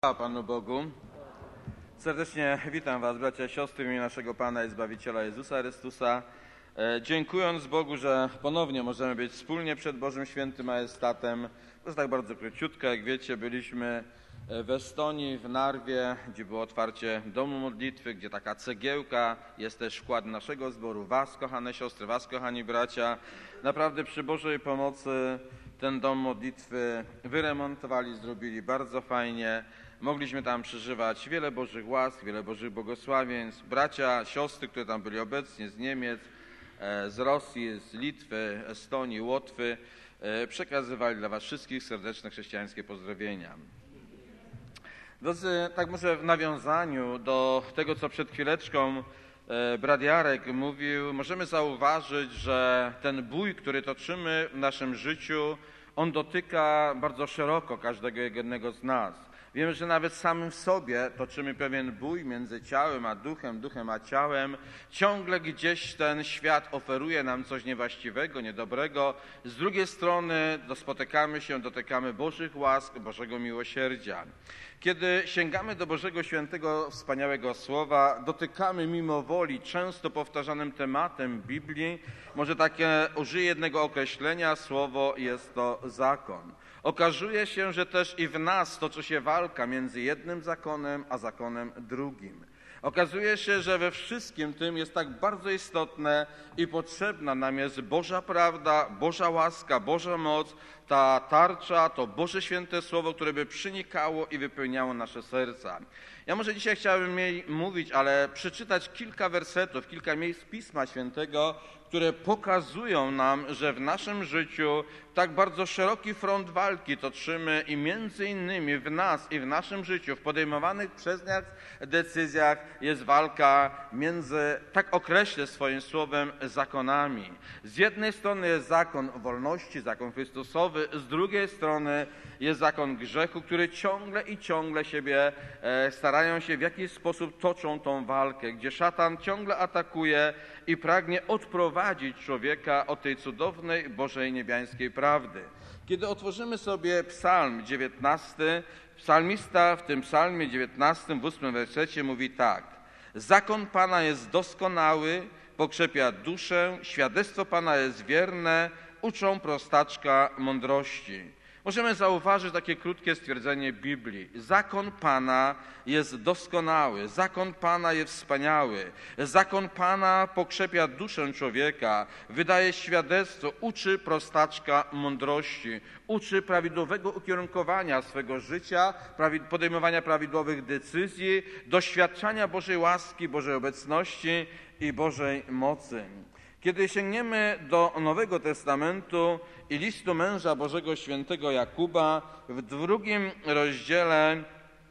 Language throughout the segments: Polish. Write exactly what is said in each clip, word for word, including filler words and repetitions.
Chwała Panu Bogu. Serdecznie witam Was, bracia i siostry, w imieniu naszego Pana i Zbawiciela Jezusa Chrystusa. E, dziękując Bogu, że ponownie możemy być wspólnie przed Bożym Świętym Majestatem. To jest tak bardzo króciutko, jak wiecie, byliśmy w Estonii, w Narwie, gdzie było otwarcie domu modlitwy, gdzie taka cegiełka, jest też wkład naszego zboru. Was, kochane siostry, Was, kochani bracia, naprawdę przy Bożej pomocy ten dom modlitwy wyremontowali, zrobili bardzo fajnie. Mogliśmy tam przeżywać wiele Bożych łask, wiele Bożych błogosławieństw. Bracia, siostry, które tam byli obecni z Niemiec, z Rosji, z Litwy, Estonii, Łotwy, przekazywali dla Was wszystkich serdeczne chrześcijańskie pozdrowienia. Drodzy, tak może w nawiązaniu do tego, co przed chwileczką brat Jarek mówił, możemy zauważyć, że ten bój, który toczymy w naszym życiu, on dotyka bardzo szeroko każdego jednego z nas. Wiemy, że nawet samym w sobie toczymy pewien bój między ciałem a duchem, duchem a ciałem. Ciągle gdzieś ten świat oferuje nam coś niewłaściwego, niedobrego. Z drugiej strony spotykamy się, dotykamy Bożych łask, Bożego miłosierdzia. Kiedy sięgamy do Bożego Świętego, wspaniałego Słowa, dotykamy mimo woli często powtarzanym tematem Biblii. Może takie użyję jednego określenia, słowo jest to zakon. Okazuje się, że też i w nas toczy się walka między jednym zakonem a zakonem drugim. Okazuje się, że we wszystkim tym jest tak bardzo istotne i potrzebna nam jest Boża prawda, Boża łaska, Boża moc, ta tarcza, to Boże Święte Słowo, które by przenikało i wypełniało nasze serca. Ja może dzisiaj chciałbym mniej mówić, ale przeczytać kilka wersetów, kilka miejsc Pisma Świętego, które pokazują nam, że w naszym życiu tak bardzo szeroki front walki toczymy i między innymi w nas i w naszym życiu, w podejmowanych przez nas decyzjach jest walka między, tak określę swoim słowem, zakonami. Z jednej strony jest zakon wolności, zakon Chrystusowy, z drugiej strony jest zakon grzechu, który ciągle i ciągle siebie e, starają się w jakiś sposób toczą tą walkę, gdzie szatan ciągle atakuje i pragnie odprowadzić człowieka od tej cudownej Bożej niebiańskiej prawdy. Kiedy otworzymy sobie Psalm dziewiętnasty, psalmista w tym psalmie dziewiętnastym, w ósmym wersecie mówi tak: zakon Pana jest doskonały, pokrzepia duszę, świadectwo Pana jest wierne, uczą prostaczka mądrości. Możemy zauważyć takie krótkie stwierdzenie Biblii. Zakon Pana jest doskonały, zakon Pana jest wspaniały, zakon Pana pokrzepia duszę człowieka, wydaje świadectwo, uczy prostaczka mądrości, uczy prawidłowego ukierunkowania swego życia, podejmowania prawidłowych decyzji, doświadczania Bożej łaski, Bożej obecności i Bożej mocy. Kiedy sięgniemy do Nowego Testamentu i listu męża Bożego Świętego Jakuba, w drugim rozdziale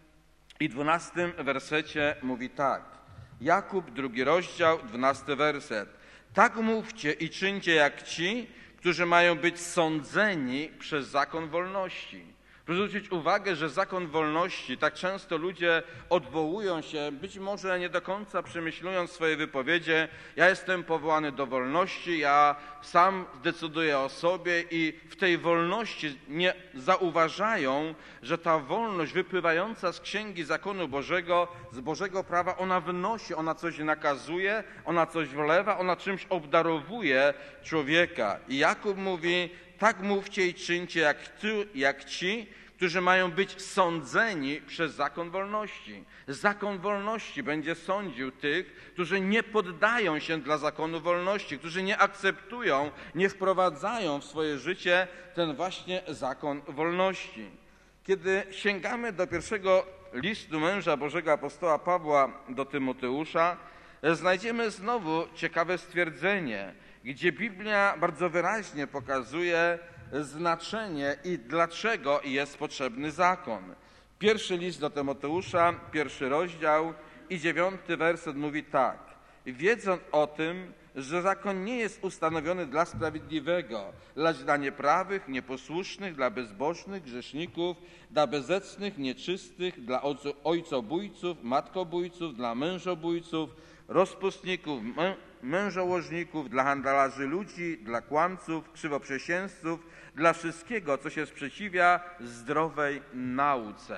i dwunastym wersecie mówi tak. Jakub, drugi rozdział, dwunasty werset. Tak mówcie i czyńcie jak ci, którzy mają być sądzeni przez zakon wolności. Proszę zwrócić uwagę, że zakon wolności, tak często ludzie odwołują się, być może nie do końca przemyślując swoje wypowiedzi, ja jestem powołany do wolności, ja sam decyduję o sobie i w tej wolności nie zauważają, że ta wolność wypływająca z Księgi Zakonu Bożego, z Bożego prawa, ona wnosi, ona coś nakazuje, ona coś wlewa, ona czymś obdarowuje człowieka. I Jakub mówi, tak mówcie i czyńcie jak, ty, jak ci, którzy mają być sądzeni przez zakon wolności. Zakon wolności będzie sądził tych, którzy nie poddają się dla zakonu wolności, którzy nie akceptują, nie wprowadzają w swoje życie ten właśnie zakon wolności. Kiedy sięgamy do pierwszego listu męża Bożego apostoła Pawła do Tymoteusza, znajdziemy znowu ciekawe stwierdzenie, gdzie Biblia bardzo wyraźnie pokazuje znaczenie i dlaczego jest potrzebny zakon. Pierwszy list do Tymoteusza, pierwszy rozdział i dziewiąty werset mówi tak. Wiedząc o tym, że zakon nie jest ustanowiony dla sprawiedliwego, lecz dla nieprawych, nieposłusznych, dla bezbożnych, grzeszników, dla bezecnych, nieczystych, dla ojcobójców, matkobójców, dla mężobójców, rozpustników, mężołożników, dla handlarzy ludzi, dla kłamców, krzywoprzysięzców, dla wszystkiego, co się sprzeciwia zdrowej nauce.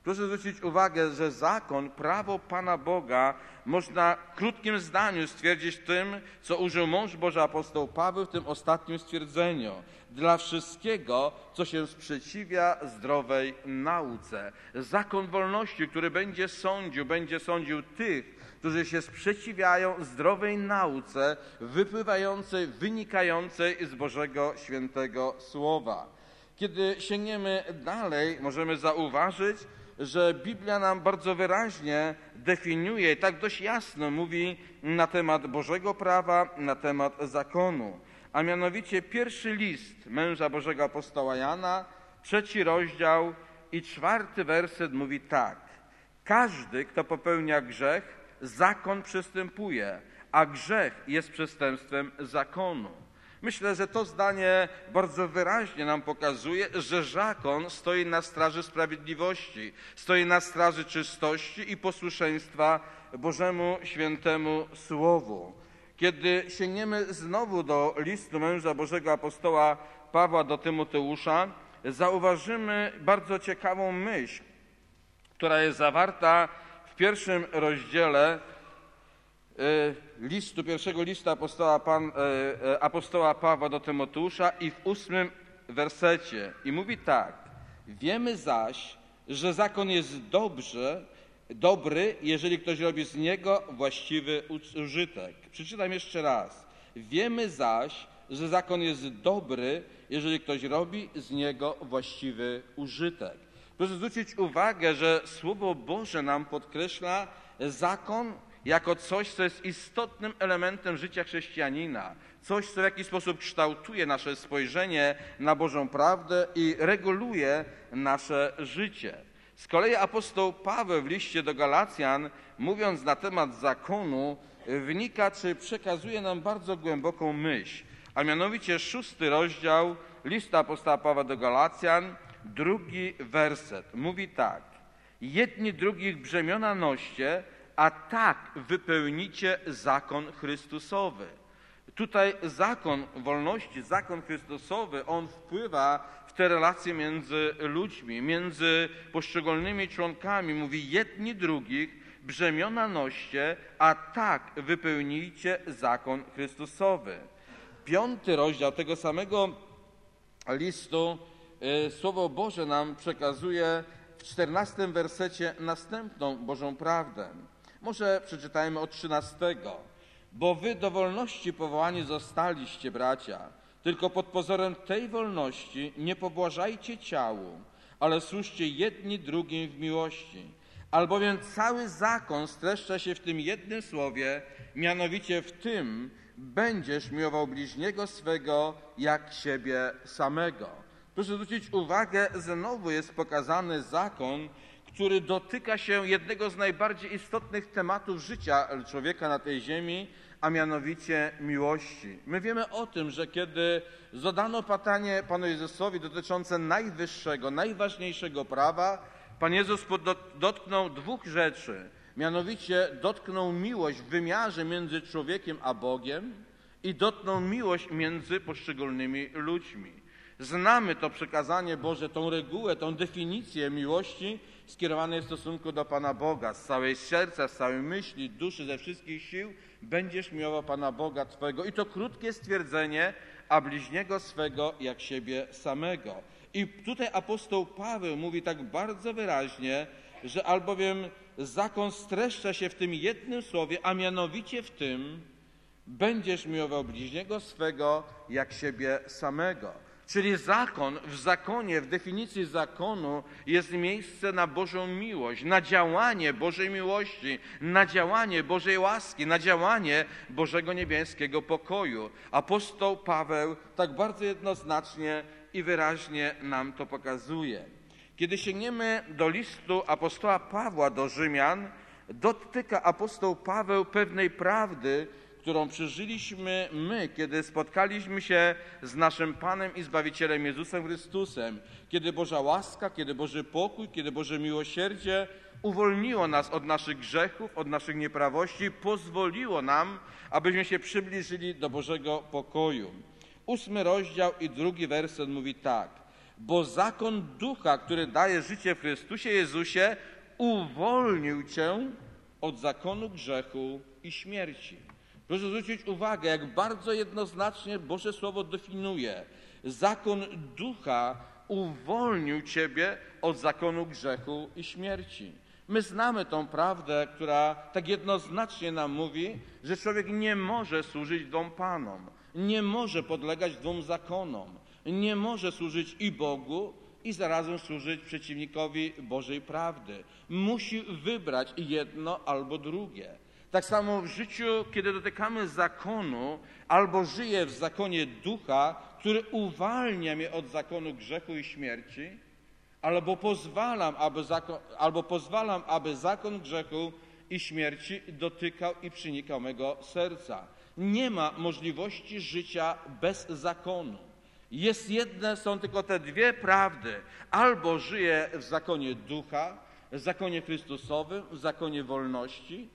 Proszę zwrócić uwagę, że zakon, prawo Pana Boga można w krótkim zdaniu stwierdzić tym, co użył mąż Boży apostoł Paweł w tym ostatnim stwierdzeniu. Dla wszystkiego, co się sprzeciwia zdrowej nauce. Zakon wolności, który będzie sądził, będzie sądził tych, którzy się sprzeciwiają zdrowej nauce wypływającej, wynikającej z Bożego Świętego Słowa. Kiedy sięgniemy dalej, możemy zauważyć, że Biblia nam bardzo wyraźnie definiuje, tak dość jasno mówi na temat Bożego prawa, na temat zakonu. A mianowicie pierwszy list męża Bożego apostoła Jana, trzeci rozdział i czwarty werset mówi tak. Każdy, kto popełnia grzech, zakon przystępuje, a grzech jest przestępstwem zakonu. Myślę, że to zdanie bardzo wyraźnie nam pokazuje, że zakon stoi na straży sprawiedliwości, stoi na straży czystości i posłuszeństwa Bożemu Świętemu Słowu. Kiedy sięgniemy znowu do listu męża Bożego apostoła Pawła do Tymoteusza, zauważymy bardzo ciekawą myśl, która jest zawarta w pierwszym rozdziale listu, pierwszego listu apostoła, Pan, apostoła Pawła do Tymoteusza i w ósmym wersecie. I mówi tak. Wiemy zaś, że zakon jest dobrze, dobry, jeżeli ktoś robi z niego właściwy użytek. Przeczytam jeszcze raz. Wiemy zaś, że zakon jest dobry, jeżeli ktoś robi z niego właściwy użytek. Proszę zwrócić uwagę, że Słowo Boże nam podkreśla zakon jako coś, co jest istotnym elementem życia chrześcijanina, coś, co w jakiś sposób kształtuje nasze spojrzenie na Bożą prawdę i reguluje nasze życie. Z kolei apostoł Paweł w liście do Galacjan, mówiąc na temat zakonu, wnika czy przekazuje nam bardzo głęboką myśl, a mianowicie szósty rozdział listu apostoła Pawła do Galacjan, drugi werset. Mówi tak. Jedni drugich brzemiona noście, a tak wypełnicie zakon Chrystusowy. Tutaj zakon wolności, zakon Chrystusowy, on wpływa w te relacje między ludźmi, między poszczególnymi członkami. Mówi jedni drugich brzemiona noście, a tak wypełnijcie zakon Chrystusowy. Piąty rozdział tego samego listu Słowo Boże nam przekazuje w czternastym wersecie następną Bożą prawdę. Może przeczytajmy od trzynastego. Bo wy do wolności powołani zostaliście, bracia, tylko pod pozorem tej wolności nie pobłażajcie ciału, ale służcie jedni drugim w miłości. Albowiem cały zakon streszcza się w tym jednym słowie, mianowicie w tym będziesz miłował bliźniego swego jak siebie samego. Proszę zwrócić uwagę, znowu jest pokazany zakon, który dotyka się jednego z najbardziej istotnych tematów życia człowieka na tej ziemi, a mianowicie miłości. My wiemy o tym, że kiedy zadano pytanie Panu Jezusowi dotyczące najwyższego, najważniejszego prawa, Pan Jezus dotknął dwóch rzeczy. Mianowicie dotknął miłość w wymiarze między człowiekiem a Bogiem i dotknął miłość między poszczególnymi ludźmi. Znamy to przekazanie Boże, tą regułę, tą definicję miłości skierowanej w stosunku do Pana Boga. Z całej serca, z całej myśli, duszy, ze wszystkich sił będziesz miłował Pana Boga Twego. I to krótkie stwierdzenie, a bliźniego swego jak siebie samego. I tutaj apostoł Paweł mówi tak bardzo wyraźnie, że albowiem zakon streszcza się w tym jednym słowie, a mianowicie w tym będziesz miłował bliźniego swego jak siebie samego. Czyli zakon, w zakonie, w definicji zakonu jest miejsce na Bożą miłość, na działanie Bożej miłości, na działanie Bożej łaski, na działanie Bożego niebieskiego pokoju. Apostoł Paweł tak bardzo jednoznacznie i wyraźnie nam to pokazuje. Kiedy sięgniemy do listu apostoła Pawła do Rzymian, dotyka apostoł Paweł pewnej prawdy, którą przeżyliśmy my, kiedy spotkaliśmy się z naszym Panem i Zbawicielem Jezusem Chrystusem, kiedy Boża łaska, kiedy Boży pokój, kiedy Boże miłosierdzie uwolniło nas od naszych grzechów, od naszych nieprawości, pozwoliło nam, abyśmy się przybliżyli do Bożego pokoju. Ósmy rozdział i drugi werset mówi tak. bo zakon ducha, który daje życie w Chrystusie Jezusie, uwolnił cię od zakonu grzechu i śmierci. Proszę zwrócić uwagę, jak bardzo jednoznacznie Boże Słowo definiuje. Zakon ducha uwolnił ciebie od zakonu grzechu i śmierci. My znamy tą prawdę, która tak jednoznacznie nam mówi, że człowiek nie może służyć dwom panom, nie może podlegać dwóm zakonom, nie może służyć i Bogu, i zarazem służyć przeciwnikowi Bożej prawdy. Musi wybrać jedno albo drugie. Tak samo w życiu, kiedy dotykamy zakonu, albo żyję w zakonie ducha, który uwalnia mnie od zakonu grzechu i śmierci, albo pozwalam, aby zakon, albo pozwalam, aby zakon grzechu i śmierci dotykał i przenikał mego serca. Nie ma możliwości życia bez zakonu. Jest jedne, są tylko te dwie prawdy. Albo żyję w zakonie ducha, w zakonie Chrystusowym, w zakonie wolności,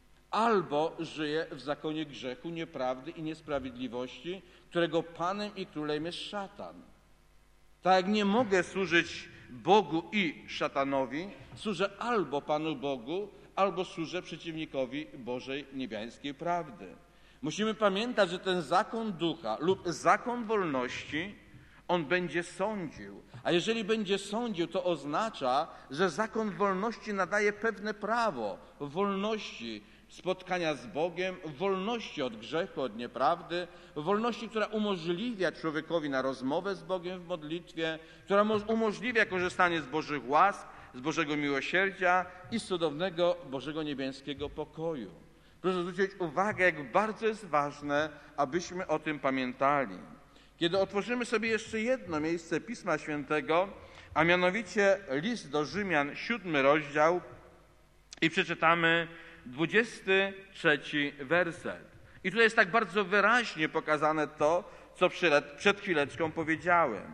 albo żyję w zakonie grzechu, nieprawdy i niesprawiedliwości, którego panem i królem jest szatan. Tak jak nie mogę służyć Bogu i szatanowi, służę albo Panu Bogu, albo służę przeciwnikowi Bożej niebiańskiej prawdy. Musimy pamiętać, że ten zakon ducha lub zakon wolności, on będzie sądził. A jeżeli będzie sądził, to oznacza, że zakon wolności nadaje pewne prawo wolności spotkania z Bogiem, wolności od grzechu, od nieprawdy, wolności, która umożliwia człowiekowi na rozmowę z Bogiem w modlitwie, która umożliwia korzystanie z Bożych łask, z Bożego miłosierdzia i z cudownego Bożego niebiańskiego pokoju. Proszę zwrócić uwagę, jak bardzo jest ważne, abyśmy o tym pamiętali. Kiedy otworzymy sobie jeszcze jedno miejsce Pisma Świętego, a mianowicie list do Rzymian, siódmy rozdział, i przeczytamy dwudziesty trzeci werset. I tutaj jest tak bardzo wyraźnie pokazane to, co przed chwileczką powiedziałem.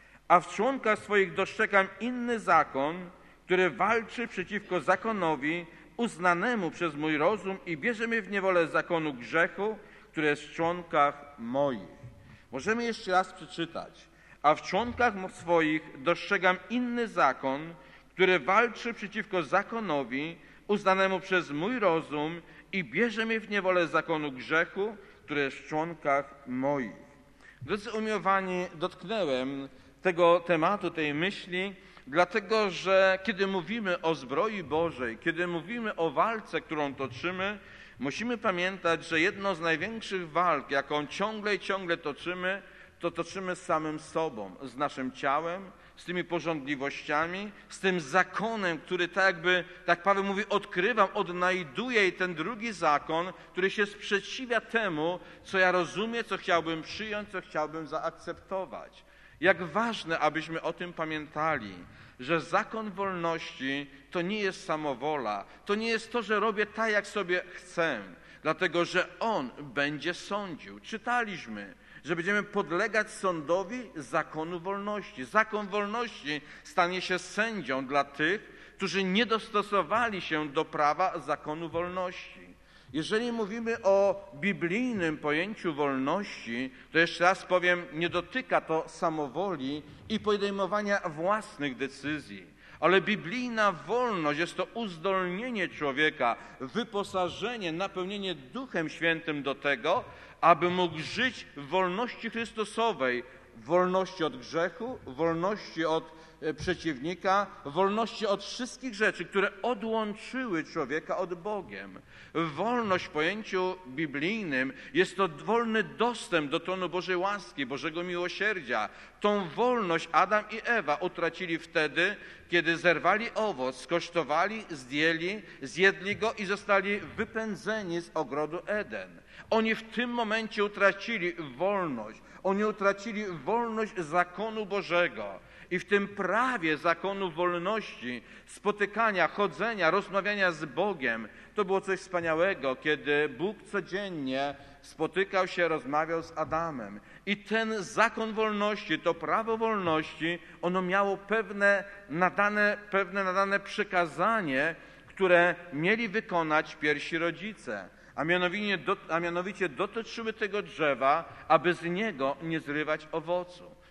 A w członkach swoich dostrzegam inny zakon, który walczy przeciwko zakonowi uznanemu przez mój rozum i bierze mnie w niewolę zakonu grzechu, który jest w członkach moich. Możemy jeszcze raz przeczytać. A w członkach swoich dostrzegam inny zakon, który walczy przeciwko zakonowi uznanemu przez mój rozum i bierze mnie w niewolę zakonu grzechu, który jest w członkach moich. Drodzy umiłowani, dotknąłem tego tematu, tej myśli, dlatego że kiedy mówimy o zbroi Bożej, kiedy mówimy o walce, którą toczymy, musimy pamiętać, że jedną z największych walk, jaką ciągle i ciągle toczymy, to toczymy z samym sobą, z naszym ciałem, z tymi pożądliwościami, z tym zakonem, który tak jakby, tak Paweł mówi, odkrywam, odnajduję i ten drugi zakon, który się sprzeciwia temu, co ja rozumiem, co chciałbym przyjąć, co chciałbym zaakceptować. Jak ważne, abyśmy o tym pamiętali, że zakon wolności to nie jest samowola, to nie jest to, że robię tak, jak sobie chcę, dlatego że On będzie sądził. Czytaliśmy, że będziemy podlegać sądowi zakonu wolności. Zakon wolności stanie się sędzią dla tych, którzy nie dostosowali się do prawa zakonu wolności. Jeżeli mówimy o biblijnym pojęciu wolności, to jeszcze raz powiem, nie dotyka to samowoli i podejmowania własnych decyzji. Ale biblijna wolność jest to uzdolnienie człowieka, wyposażenie, napełnienie Duchem Świętym do tego, aby mógł żyć w wolności Chrystusowej, wolności od grzechu, wolności od przeciwnika, wolności od wszystkich rzeczy, które odłączyły człowieka od Bogiem. Wolność w pojęciu biblijnym jest to wolny dostęp do tronu Bożej łaski, Bożego miłosierdzia. Tą wolność Adam i Ewa utracili wtedy, kiedy zerwali owoc, skosztowali, zdjęli, zjedli go i zostali wypędzeni z ogrodu Eden. Oni w tym momencie utracili wolność. Oni utracili wolność zakonu Bożego. I w tym prawie zakonu wolności, spotykania, chodzenia, rozmawiania z Bogiem, to było coś wspaniałego, kiedy Bóg codziennie spotykał się, rozmawiał z Adamem. I ten zakon wolności, to prawo wolności, ono miało pewne nadane, pewne nadane przekazanie, które mieli wykonać pierwsi rodzice. A mianowicie, a mianowicie dotyczyły tego drzewa, aby z niego nie zrywać owocu.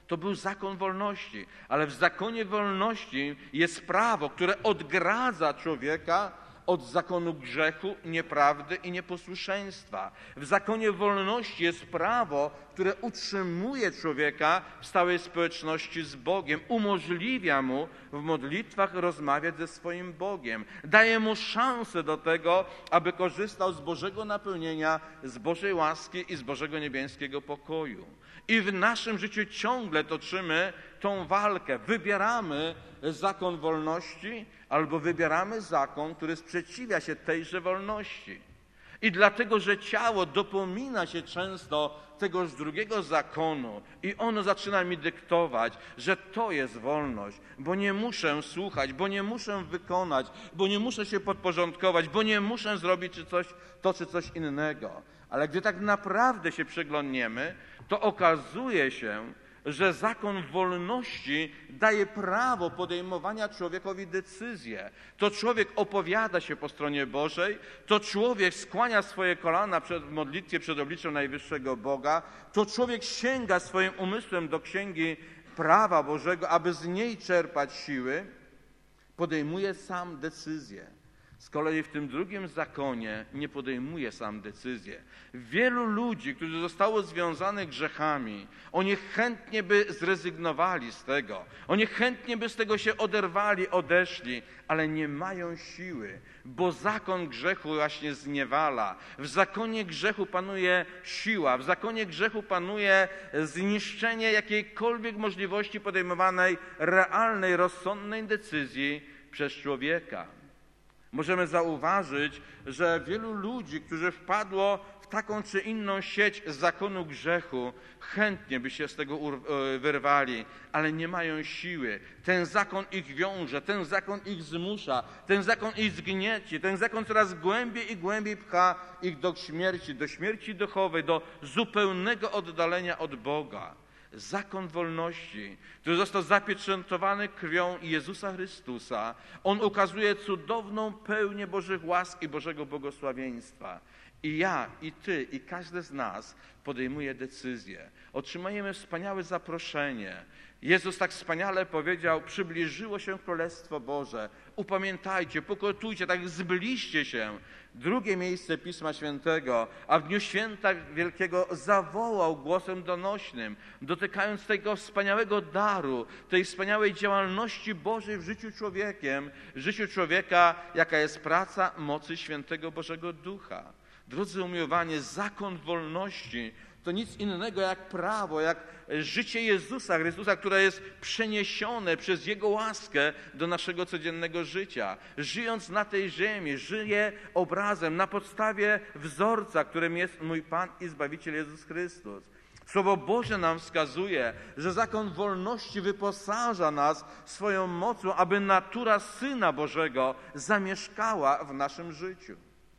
To był zakon wolności, ale w zakonie wolności jest prawo, które odgradza człowieka od zakonu grzechu, nieprawdy i nieposłuszeństwa. W zakonie wolności jest prawo, które utrzymuje człowieka w stałej społeczności z Bogiem, umożliwia mu w modlitwach rozmawiać ze swoim Bogiem, daje mu szansę do tego, aby korzystał z Bożego napełnienia, z Bożej łaski i z Bożego niebieskiego pokoju. I w naszym życiu ciągle toczymy tą walkę. Wybieramy zakon wolności albo wybieramy zakon, który sprzeciwia się tejże wolności. I dlatego, że ciało dopomina się często tegoż drugiego zakonu i ono zaczyna mi dyktować, że to jest wolność, bo nie muszę słuchać, bo nie muszę wykonać, bo nie muszę się podporządkować, bo nie muszę zrobić czy coś, to czy coś innego. Ale gdy tak naprawdę się przyglądniemy, to okazuje się, że zakon wolności daje prawo podejmowania człowiekowi decyzje. To człowiek opowiada się po stronie Bożej, to człowiek skłania swoje kolana przed, w modlitwie przed obliczem najwyższego Boga, to człowiek sięga swoim umysłem do księgi prawa Bożego, aby z niej czerpać siły, podejmuje sam decyzje. Z kolei w tym drugim zakonie nie podejmuje sam decyzję. Wielu ludzi, którzy zostało związanych grzechami, oni chętnie by zrezygnowali z tego, oni chętnie by z tego się oderwali, odeszli, ale nie mają siły, bo zakon grzechu właśnie zniewala. W zakonie grzechu panuje siła, w zakonie grzechu panuje zniszczenie jakiejkolwiek możliwości podejmowanej realnej, rozsądnej decyzji przez człowieka. Możemy zauważyć, że wielu ludzi, którzy wpadło w taką czy inną sieć zakonu grzechu, chętnie by się z tego wyrwali, ale nie mają siły. Ten zakon ich wiąże, ten zakon ich zmusza, ten zakon ich zgnieci, ten zakon coraz głębiej i głębiej pcha ich do śmierci, do śmierci duchowej, do zupełnego oddalenia od Boga. Zakon wolności, który został zapieczętowany krwią Jezusa Chrystusa, on ukazuje cudowną pełnię Bożych łask i Bożego błogosławieństwa. I ja, i ty, i każdy z nas podejmuje decyzję. Otrzymujemy wspaniałe zaproszenie. Jezus tak wspaniale powiedział, przybliżyło się Królestwo Boże. Upamiętajcie, pokutujcie, tak zbliżcie się. Drugie miejsce Pisma Świętego, a w dniu święta wielkiego zawołał głosem donośnym, dotykając tego wspaniałego daru, tej wspaniałej działalności Bożej w życiu człowiekiem, w życiu człowieka, jaka jest praca mocy świętego Bożego Ducha. Drodzy umiłowani, zakon wolności to nic innego jak prawo, jak życie Jezusa Chrystusa, które jest przeniesione przez Jego łaskę do naszego codziennego życia. Żyjąc na tej ziemi, żyje obrazem na podstawie wzorca, którym jest mój Pan i Zbawiciel Jezus Chrystus. Słowo Boże nam wskazuje, że zakon wolności wyposaża nas swoją mocą, aby natura Syna Bożego zamieszkała w naszym życiu.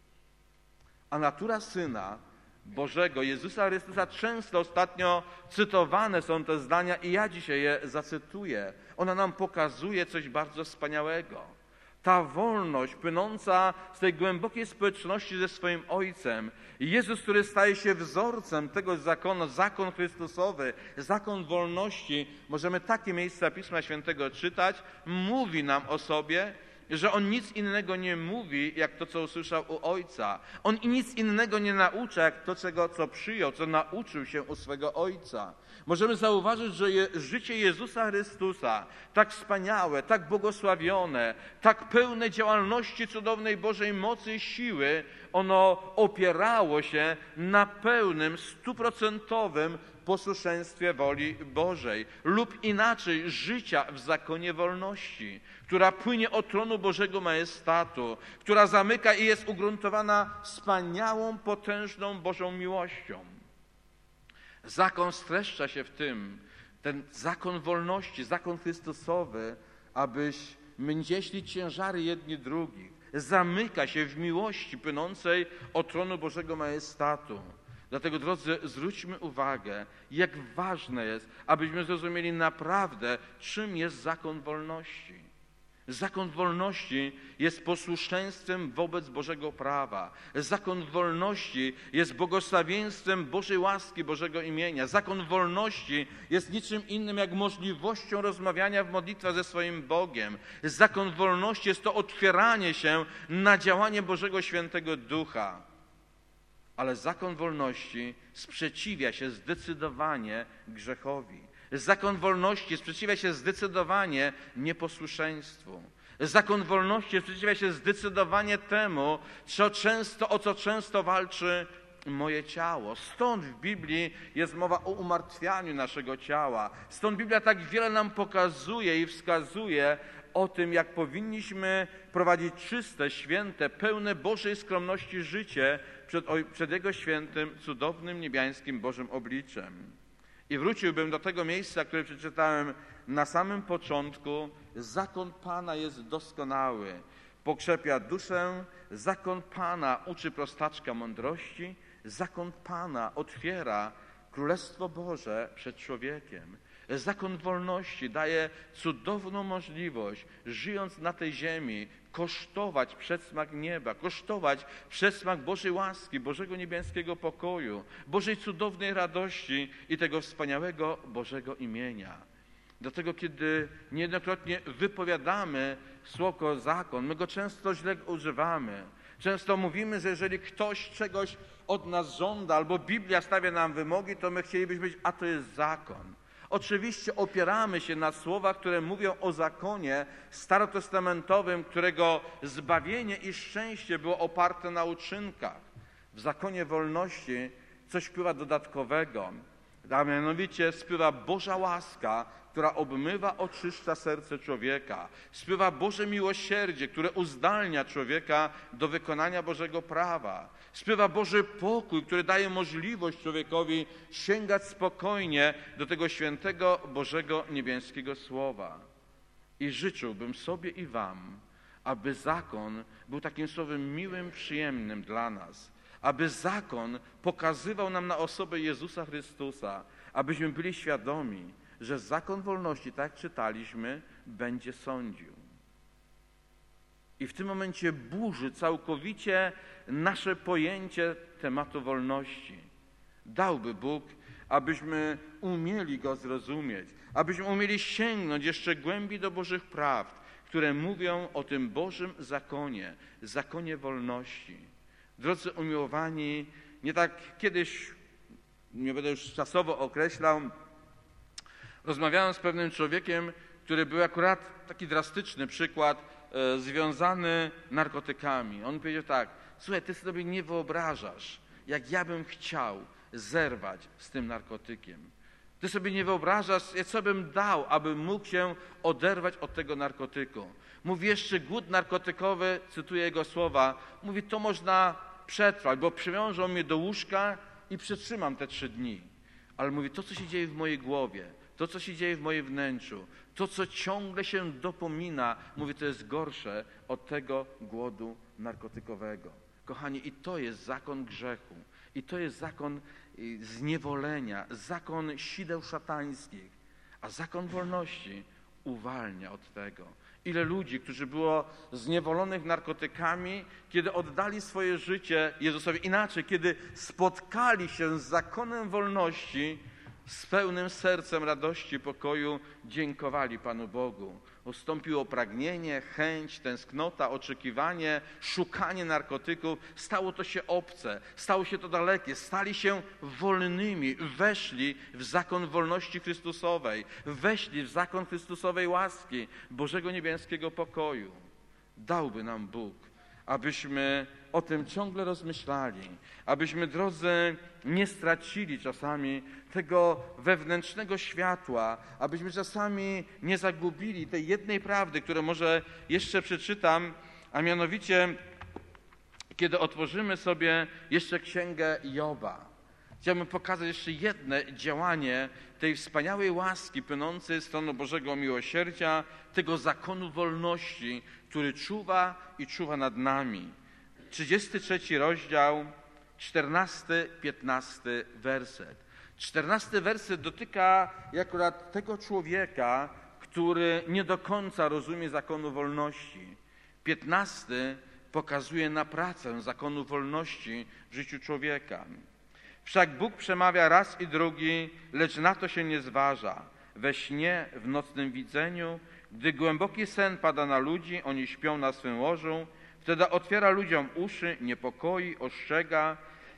A natura Syna Bożego, Jezusa Chrystusa, często ostatnio cytowane są te zdania i ja dzisiaj je zacytuję. Ona nam pokazuje coś bardzo wspaniałego. Ta wolność płynąca z tej głębokiej społeczności ze swoim Ojcem. Jezus, który staje się wzorcem tego zakonu, zakon Chrystusowy, zakon wolności, możemy takie miejsca Pisma Świętego czytać, mówi nam o sobie, że On nic innego nie mówi, jak to, co usłyszał u Ojca. On nic innego nie naucza, jak to, czego, co przyjął, co nauczył się u swego Ojca. Możemy zauważyć, że je, życie Jezusa Chrystusa, tak wspaniałe, tak błogosławione, tak pełne działalności cudownej Bożej mocy i siły, ono opierało się na pełnym, stuprocentowym posłuszeństwie woli Bożej lub inaczej życia w zakonie wolności, która płynie od tronu Bożego majestatu, która zamyka i jest ugruntowana wspaniałą, potężną Bożą miłością. Zakon streszcza się w tym, ten zakon wolności, zakon Chrystusowy, abyśmy nieśli ciężary jedni drugich. Zamyka się w miłości płynącej od tronu Bożego majestatu. Dlatego, drodzy, zwróćmy uwagę, jak ważne jest, abyśmy zrozumieli naprawdę, czym jest zakon wolności. Zakon wolności jest posłuszeństwem wobec Bożego prawa. Zakon wolności jest błogosławieństwem Bożej łaski, Bożego imienia. Zakon wolności jest niczym innym jak możliwością rozmawiania w modlitwach ze swoim Bogiem. Zakon wolności jest to otwieranie się na działanie Bożego Świętego Ducha. Ale zakon wolności sprzeciwia się zdecydowanie grzechowi. Zakon wolności sprzeciwia się zdecydowanie nieposłuszeństwu. Zakon wolności sprzeciwia się zdecydowanie temu, co często, o co często walczy moje ciało. Stąd w Biblii jest mowa o umartwianiu naszego ciała. Stąd Biblia tak wiele nam pokazuje i wskazuje o tym, jak powinniśmy prowadzić czyste, święte, pełne Bożej skromności życie przed, przed Jego świętym, cudownym, niebiańskim Bożym obliczem. I wróciłbym do tego miejsca, które przeczytałem na samym początku. Zakon Pana jest doskonały, pokrzepia duszę. Zakon Pana uczy prostaczka mądrości. Zakon Pana otwiera Królestwo Boże przed człowiekiem. Zakon wolności daje cudowną możliwość, żyjąc na tej ziemi, kosztować przedsmak nieba, kosztować przedsmak Bożej łaski, Bożego niebiańskiego pokoju, Bożej cudownej radości i tego wspaniałego Bożego imienia. Dlatego, kiedy niejednokrotnie wypowiadamy słowo zakon, my go często źle używamy. Często mówimy, że jeżeli ktoś czegoś od nas żąda albo Biblia stawia nam wymogi, to my chcielibyśmy powiedzieć, a to jest zakon. Oczywiście opieramy się na słowach, które mówią o zakonie starotestamentowym, którego zbawienie i szczęście było oparte na uczynkach. W zakonie wolności coś wpływa dodatkowego, a mianowicie spływa Boża łaska, która obmywa, oczyszcza serce człowieka. Spływa Boże miłosierdzie, które uzdalnia człowieka do wykonania Bożego prawa. Spływa Boży pokój, który daje możliwość człowiekowi sięgać spokojnie do tego świętego Bożego niebiańskiego Słowa. I życzyłbym sobie i wam, aby zakon był takim słowem miłym, przyjemnym dla nas. Aby zakon pokazywał nam na osobę Jezusa Chrystusa, abyśmy byli świadomi, że zakon wolności, tak jak czytaliśmy, będzie sądził. I w tym momencie burzy całkowicie nasze pojęcie tematu wolności. Dałby Bóg, abyśmy umieli go zrozumieć, abyśmy umieli sięgnąć jeszcze głębiej do Bożych prawd, które mówią o tym Bożym zakonie, zakonie wolności. Drodzy umiłowani, nie tak kiedyś, nie będę już czasowo określał, rozmawiałem z pewnym człowiekiem, który był akurat taki drastyczny przykład, e, związany narkotykami. On powiedział tak, słuchaj, ty sobie nie wyobrażasz, jak ja bym chciał zerwać z tym narkotykiem. Ty sobie nie wyobrażasz, co bym dał, aby mógł się oderwać od tego narkotyku. Mówi jeszcze głód narkotykowy, cytuję jego słowa, mówi, to można przetrwać, bo przywiążą mnie do łóżka i przetrzymam te trzy dni. Ale mówi, to, co się dzieje w mojej głowie, to, co się dzieje w moim wnętrzu, to, co ciągle się dopomina, mówi, to jest gorsze od tego głodu narkotykowego. Kochani, i to jest zakon grzechu. I to jest zakon zniewolenia, zakon sideł szatańskich. A zakon wolności uwalnia od tego. Ile ludzi, którzy było zniewolonych narkotykami, kiedy oddali swoje życie Jezusowi, inaczej, kiedy spotkali się z zakonem wolności, z pełnym sercem radości, pokoju, dziękowali Panu Bogu. Ustąpiło pragnienie, chęć, tęsknota, oczekiwanie, szukanie narkotyków. Stało to się obce, stało się to dalekie. Stali się wolnymi, weszli w zakon wolności Chrystusowej, weszli w zakon Chrystusowej łaski, Bożego niebiańskiego pokoju. Dałby nam Bóg, abyśmy o tym ciągle rozmyślali, abyśmy, drodzy, nie stracili czasami tego wewnętrznego światła, abyśmy czasami nie zagubili tej jednej prawdy, którą może jeszcze przeczytam, a mianowicie, kiedy otworzymy sobie jeszcze Księgę Joba. Chciałbym pokazać jeszcze jedno działanie tej wspaniałej łaski płynącej z tronu Bożego miłosierdzia, tego zakonu wolności, który czuwa i czuwa nad nami. trzydziesty trzeci rozdział, czternasty, piętnasty werset. czternasty werset dotyka akurat tego człowieka, który nie do końca rozumie zakonu wolności. Piętnasty pokazuje na pracę zakonu wolności w życiu człowieka. Wszak Bóg przemawia raz i drugi, lecz na to się nie zważa. We śnie, w nocnym widzeniu, gdy głęboki sen pada na ludzi, oni śpią na swym łożu, wtedy otwiera ludziom uszy, niepokoi, ostrzega,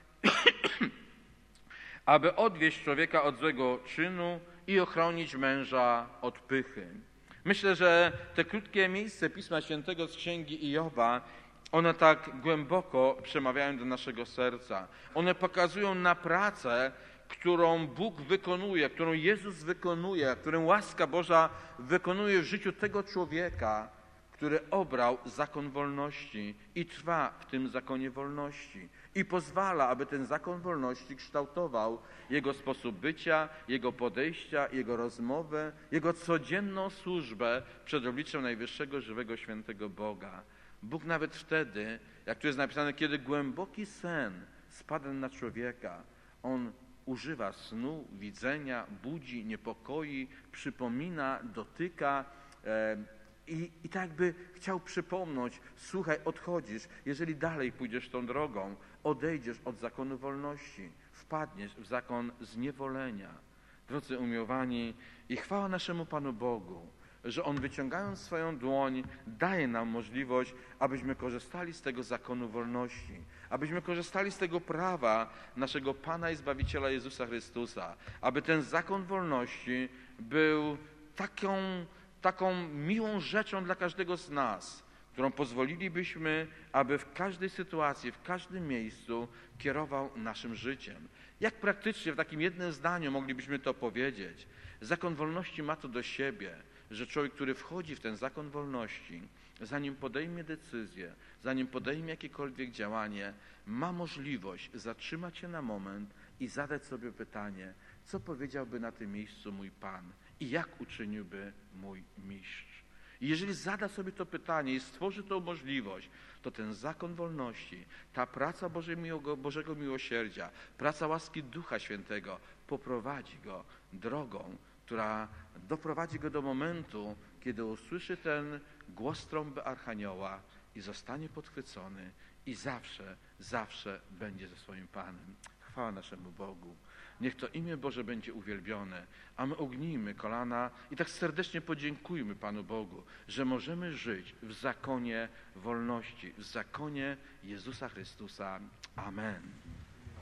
aby odwieść człowieka od złego czynu i ochronić męża od pychy. Myślę, że te krótkie miejsce Pisma Świętego z Księgi Ijoba, one tak głęboko przemawiają do naszego serca. One pokazują na pracę, którą Bóg wykonuje, którą Jezus wykonuje, którą łaska Boża wykonuje w życiu tego człowieka, który obrał zakon wolności i trwa w tym zakonie wolności. I pozwala, aby ten zakon wolności kształtował jego sposób bycia, jego podejścia, jego rozmowę, jego codzienną służbę przed obliczem najwyższego, żywego, świętego Boga. Bóg nawet wtedy, jak tu jest napisane, kiedy głęboki sen spada na człowieka, On używa snu, widzenia, budzi, niepokoi, przypomina, dotyka, e, I, I tak by chciał przypomnieć, słuchaj, odchodzisz, jeżeli dalej pójdziesz tą drogą, odejdziesz od zakonu wolności, wpadniesz w zakon zniewolenia. Drodzy umiłowani, i chwała naszemu Panu Bogu, że On wyciągając swoją dłoń daje nam możliwość, abyśmy korzystali z tego zakonu wolności, abyśmy korzystali z tego prawa naszego Pana i Zbawiciela Jezusa Chrystusa, aby ten zakon wolności był taką taką miłą rzeczą dla każdego z nas, którą pozwolilibyśmy, aby w każdej sytuacji, w każdym miejscu kierował naszym życiem. Jak praktycznie w takim jednym zdaniu moglibyśmy to powiedzieć? Zakon wolności ma to do siebie, że człowiek, który wchodzi w ten zakon wolności, zanim podejmie decyzję, zanim podejmie jakiekolwiek działanie, ma możliwość zatrzymać się na moment i zadać sobie pytanie, co powiedziałby na tym miejscu mój Pan i jak uczyniłby mój mistrz. I jeżeli zada sobie to pytanie i stworzy tą możliwość, to ten zakon wolności, ta praca Bożego, Bożego miłosierdzia, praca łaski Ducha Świętego poprowadzi go drogą, która doprowadzi go do momentu, kiedy usłyszy ten głos trąby Archanioła i zostanie podchwycony i zawsze, zawsze będzie ze swoim Panem. Chwała naszemu Bogu. Niech to imię Boże będzie uwielbione, a my ugnijmy kolana i tak serdecznie podziękujmy Panu Bogu, że możemy żyć w zakonie wolności, w zakonie Jezusa Chrystusa. Amen.